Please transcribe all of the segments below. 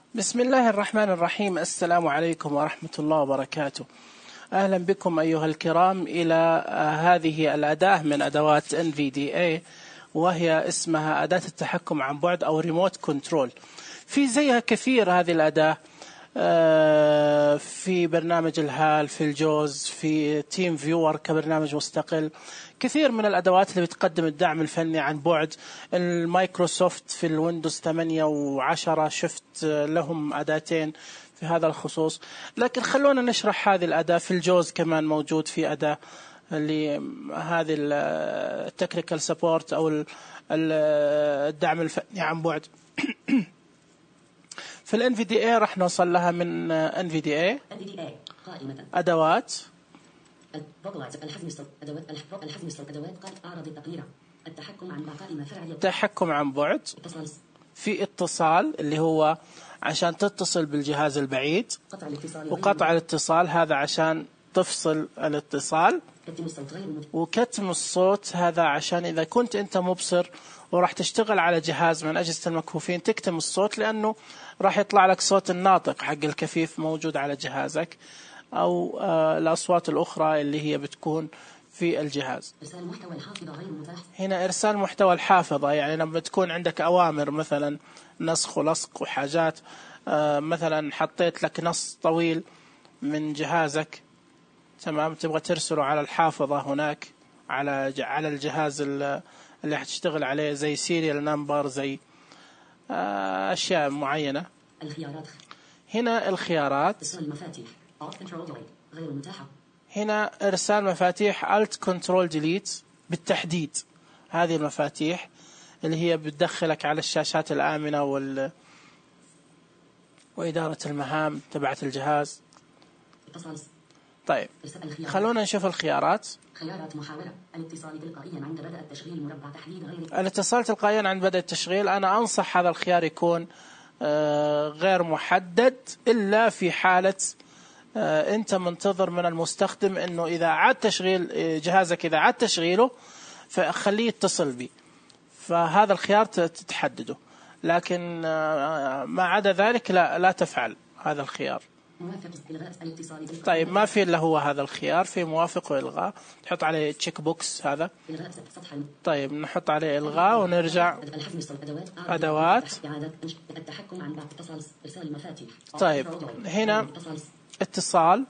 بسم الله الرحمن الرحيم. السلام عليكم ورحمة الله وبركاته. أهلا بكم أيها الكرام إلى هذه الأداة من أدوات NVDA، وهي اسمها أداة التحكم عن بعد أو ريموت كنترول. في زيها كثير هذه الأداة في برنامج الهال، في الجوز، في تيم فيور كبرنامج مستقل. كثير من الأدوات اللي بتقدم الدعم الفني عن بعد. المايكروسوفت في الويندوز 8 و10 شفت لهم أداتين في هذا الخصوص، لكن خلونا نشرح هذه الأداة. في الجوز كمان موجود في أداة لهذه التكنيكال سبورت أو الدعم الفني عن بعد. في ال NVDA راح نوصل لها من NVDA أدوات التحكم عن بعد. في اتصال اللي هو عشان تتصل بالجهاز البعيد، وقطع الاتصال هذا عشان تفصل الاتصال، وكتم الصوت هذا عشان إذا كنت أنت مبصر وراح تشتغل على جهاز من أجهزة المكفوفين تكتم الصوت، لأنه راح يطلع لك صوت الناطق حق الكفيف موجود على جهازك، أو الأصوات الأخرى اللي هي بتكون في الجهاز. هنا إرسال محتوى الحافظة، يعني لما تكون عندك أوامر مثلا نسخ ولصق وحاجات، مثلا حطيت لك نص طويل من جهازك، تمام، تبغى ترسله على الحافظة هناك على الجهاز اللي هتشتغل عليه، زي سيريال نمبر، زي أشياء معينة. هنا الخيارات، هنا إرسال مفاتيح Alt Control Delete بالتحديد. هذه المفاتيح اللي هي بتدخلك على الشاشات الآمنة وإدارة المهام تبعت الجهاز. طيب خلونا نشوف الخيارات. خيارات محاولة الاتصال تلقائيا عند بدء التشغيل، مربع تحديد غير الاتصال تلقائيا عند بدء التشغيل. أنا أنصح هذا الخيار يكون غير محدد، إلا في حالة أنت منتظر من المستخدم أنه إذا عاد تشغيل جهازك، إذا عاد تشغيله فخليه يتصل بي، فهذا الخيار تتحدده. لكن ما عدا ذلك لا تفعل هذا الخيار. طيب ما في إلا هو هذا الخيار، في موافق وإلغاء، تحط عليه تشيك بوكس هذا. طيب نحط عليه إلغاء ونرجع أدوات. طيب هنا اتصال.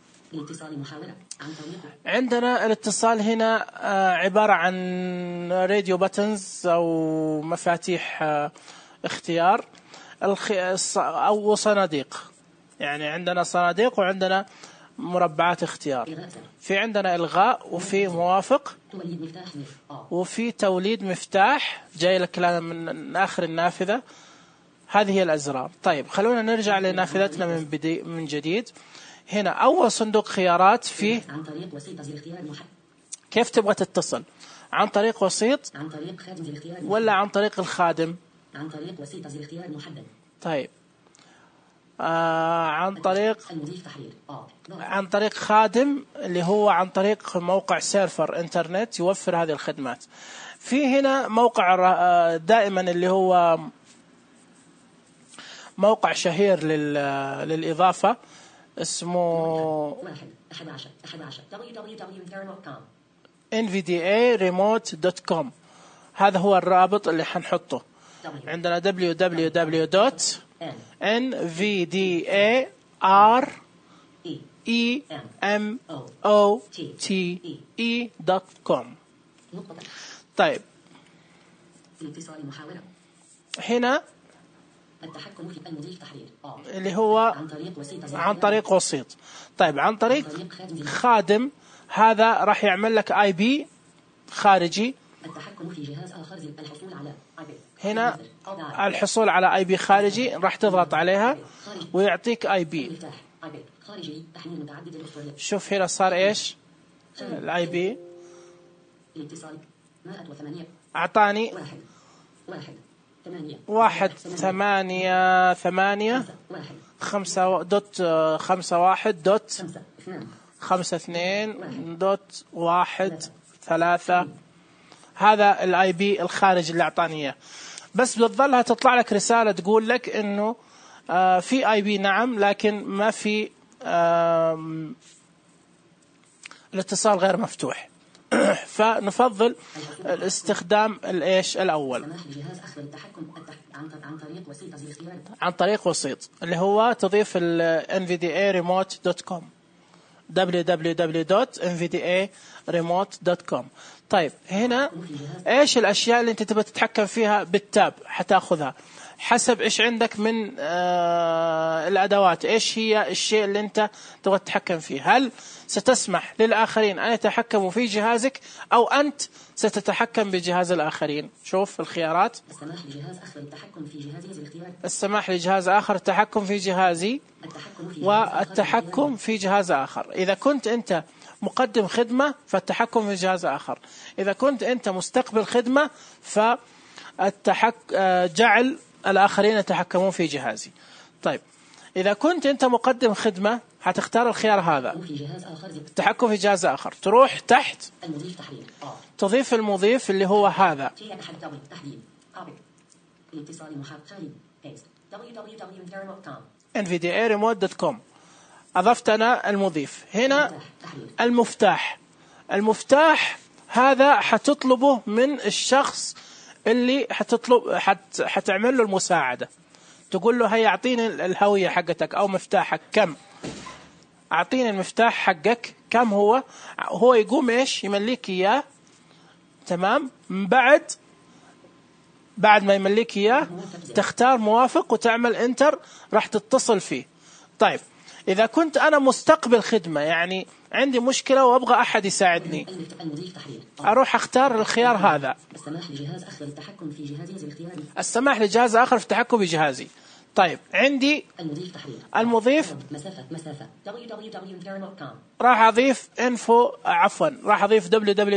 عندنا الاتصال هنا عبارة عن راديو باتنز أو مفاتيح اختيار أو صناديق. يعني عندنا صناديق وعندنا مربعات اختيار. في عندنا إلغاء، وفي موافق، وفي توليد مفتاح جاي لك من آخر النافذة. هذه هي الأزرار. طيب خلونا نرجع لنافذتنا من جديد. هنا أول صندوق خيارات فيه كيف تبغى تتصل، عن طريق وسيط ولا عن طريق الخادم؟ عن طريق وسيط زي الاختيار المحدد. طيب عن طريق خادم اللي هو عن طريق موقع سيرفر انترنت يوفر هذه الخدمات. في هنا موقع دائما اللي هو موقع شهير للإضافة اسمه NVDA-remote.com. هذا هو الرابط اللي حنحطه عندنا www.nvdaremote.com. طيب هنا التحكم في المضيف تحرير اللي هو عن طريق وسيط. طيب عن طريق خادم هذا راح يعمل لك IP خارجي. التحكم في جهاز آخر الحصول على IP. هنا الحصول على IP خارجي راح تضغط عليها ويعطيك IP. شوف هنا صار ايش الIP. أعطاني 128.51.52.1.3. هذا الIP الخارجي اللي أعطاني إياه. بس بتظلها تطلع لك رسالة تقول لك إنه في IP نعم، لكن ما في الاتصال غير مفتوح. فنفضل الاستخدام الايش الأول عن طريق وسيط، اللي هو تضيف ال NVDA-remote.com www.nvdaremote.com. طيب هنا ايش الاشياء اللي انت تبغى تتحكم فيها بالتاب؟ حتاخذها حسب ايش عندك من الادوات، ايش هي الشيء اللي انت تبغى تتحكم فيه. هل ستسمح للآخرين أن يتحكموا في جهازك، أو أنت ستتحكم بجهاز الآخرين؟ شوف الخيارات: السماح لجهاز آخر التحكم في جهازي، الاختيار السماح لجهاز آخر التحكم في جهازي، والتحكم في جهاز آخر. إذا كنت أنت مقدم خدمة فالتحكم في جهاز آخر، إذا كنت أنت مستقبل خدمة جعل الآخرين يتحكمون في جهازي. طيب إذا كنت أنت مقدم خدمة هتختار الخيار هذا، التحكم في جهاز آخر. تروح تحت تضيف المضيف اللي هو هذا NVDA-remote.com. أضفت أنا المضيف هنا. المفتاح هذا حتطلبه من الشخص اللي حتعمل له المساعدة، تقول له هيا أعطيني الهوية حقتك أو مفتاحك كم، أعطيني المفتاح حقك كم هو يقوم إيش يمليك إياه. تمام. بعد ما يمليك إياه تختار موافق وتعمل انتر، راح تتصل فيه. طيب إذا كنت أنا مستقبل خدمة، يعني عندي مشكلة وأبغى أحد يساعدني، أروح أختار الخيار هذا، السماح لجهاز آخر في التحكم بجهازي. طيب عندي المضيف راح أضيف راح أضيف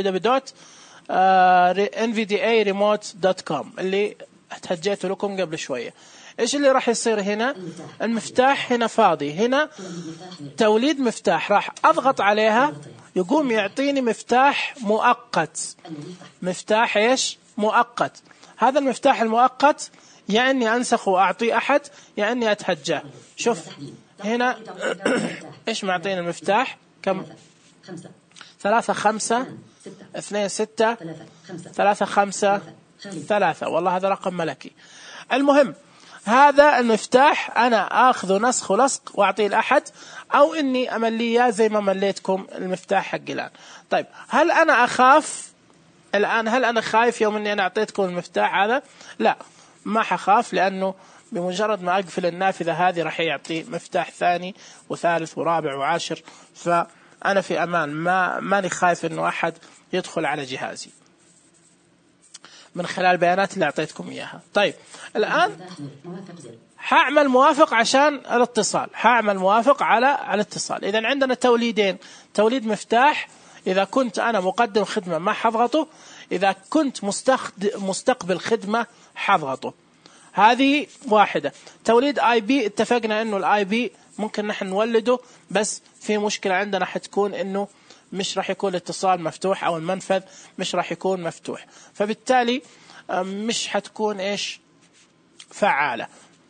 www.nvdaremote.com اللي تهجيته لكم قبل شوية. إيش اللي راح يصير هنا؟ المفتاح هنا فاضي، هنا توليد مفتاح، راح أضغط عليها يقوم يعطيني مفتاح مؤقت. مفتاح إيش؟ مؤقت. هذا المفتاح المؤقت يا أني أنسخ وأعطي أحد يا أني أتهجاه. شوف هنا إيش معطينا المفتاح كم؟ 3 5 2 6 3 5 3. والله هذا رقم ملكي. المهم هذا المفتاح أنا آخذه نسخ ولصق وأعطيه لأحد، أو إني أمليه زي ما مليتكم المفتاح حق الآن. طيب هل أنا أخاف الآن؟ هل أنا خايف يوم إني أنا أعطيتكم المفتاح هذا؟ لا، ما حخاف، لأنه بمجرد ما أقفل النافذة هذه راح يعطي مفتاح ثاني وثالث ورابع وعاشر، فأنا في أمان، ماني خايف إنه أحد يدخل على جهازي من خلال البيانات اللي أعطيتكم إياها. طيب الآن هعمل موافق عشان الاتصال، هعمل موافق على الاتصال. إذن عندنا توليدين: توليد مفتاح إذا كنت أنا مقدم خدمة ما حضغطه، إذا كنت مستقبل خدمة حضغطه. هذه واحدة. توليد IP اتفقنا إنه الIP ممكن نحن نولده، بس في مشكلة عندنا حتكون إنه مش راح يكون الاتصال مفتوح أو المنفذ مش راح يكون مفتوح، فبالتالي مش حتكون إيش فعالة.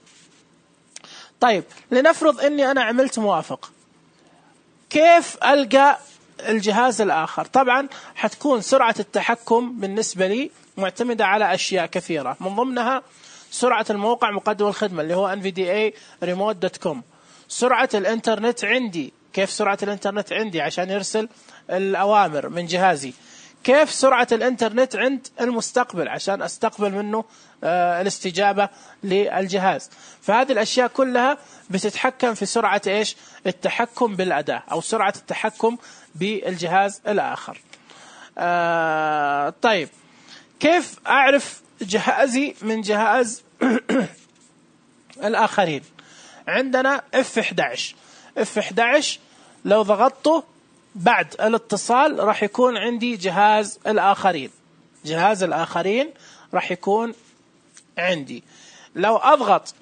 طيب لنفرض إني أنا عملت موافق، كيف ألقى الجهاز الآخر؟ طبعا حتكون سرعة التحكم بالنسبة لي معتمدة على أشياء كثيرة، من ضمنها سرعة الموقع مقدم الخدمة اللي هو NVDA-remote.com. سرعة الإنترنت عندي، كيف سرعة الإنترنت عندي عشان يرسل الأوامر من جهازي؟ كيف سرعة الإنترنت عند المستقبل عشان أستقبل منه الاستجابة للجهاز؟ فهذه الأشياء كلها بتتحكم في سرعة إيش؟ التحكم بالأداة أو سرعة التحكم بالجهاز الآخر. طيب كيف أعرف جهازي من جهاز الآخرين؟ عندنا F11 لو ضغطته بعد الاتصال راح يكون عندي جهاز الآخرين راح يكون عندي. لو أضغط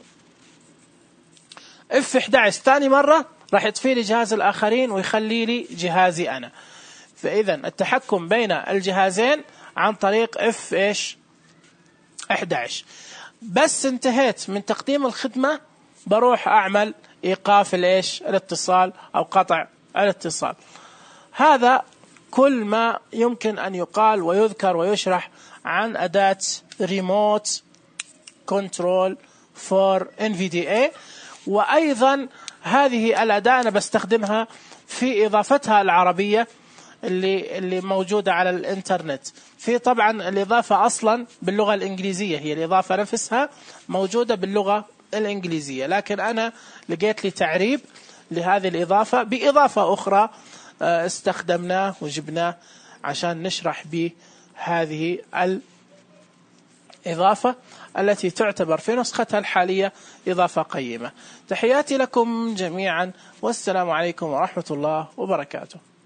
F11 ثاني مرة راح يطفي لي جهاز الآخرين ويخلي لي جهازي أنا. فإذا التحكم بين الجهازين عن طريق F11. بس انتهيت من تقديم الخدمة بروح أعمل إيقاف الاتصال أو قطع الاتصال. هذا كل ما يمكن أن يقال ويذكر ويشرح عن أداة Remote Control for NVDA. وأيضا هذه الأداة أنا بستخدمها في إضافتها العربية اللي موجودة على الإنترنت. في طبعا الإضافة أصلا باللغة الإنجليزية، هي الإضافة نفسها موجودة باللغة الإنجليزية، لكن أنا لقيت لي تعريب لهذه الإضافة بإضافة أخرى استخدمناه وجبناه عشان نشرح به هذه الإضافة التي تعتبر في نسختها الحالية إضافة قيمة. تحياتي لكم جميعا، والسلام عليكم ورحمة الله وبركاته.